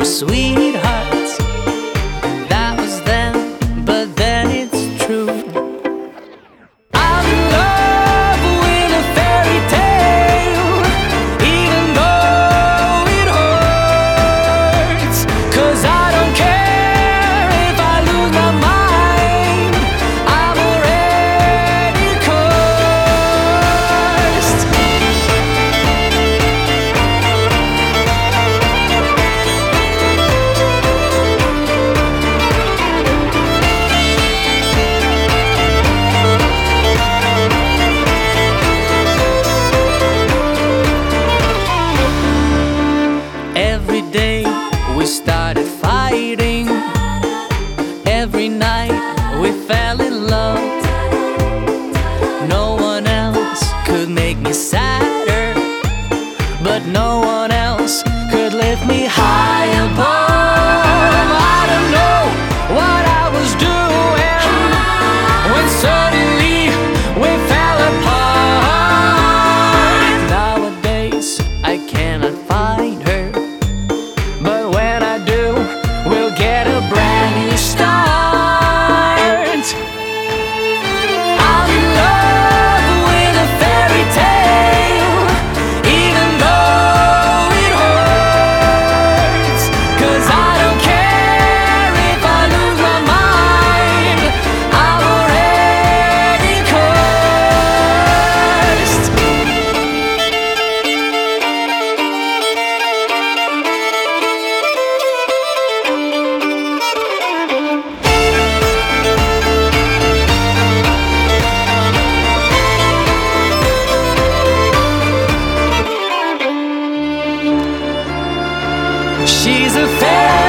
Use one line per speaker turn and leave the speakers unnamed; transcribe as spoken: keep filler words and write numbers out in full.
sweetheart. That was then, but then it's true. I'm in love with a fairy tale, even though it hurts. 'Cause I don't care if I lose my mind, I'm already cursed. Every day we started fighting, every night we fell in love. No one else could make me sadder, but no one else could lift me high above. I don't know what I was doing when suddenly we fell apart. Nowadays I cannot find her, but when I do, we'll get a brand new start. I'm in love with a fairy tale, even though it hurts. 'Cause I don't care if I lose my mind, I'm already cursed. She's a fairy